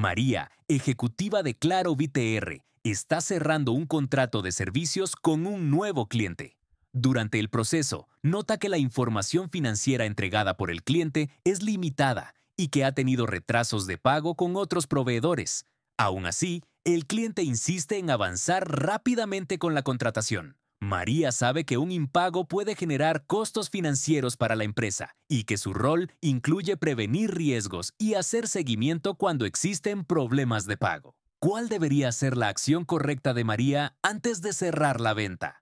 María, ejecutiva de Claro VTR, está cerrando un contrato de servicios con un nuevo cliente. Durante el proceso, nota que la información financiera entregada por el cliente es limitada y que ha tenido retrasos de pago con otros proveedores. Aún así, el cliente insiste en avanzar rápidamente con la contratación. María sabe que un impago puede generar costos financieros para la empresa y que su rol incluye prevenir riesgos y hacer seguimiento cuando existen problemas de pago. ¿Cuál debería ser la acción correcta de María antes de cerrar la venta?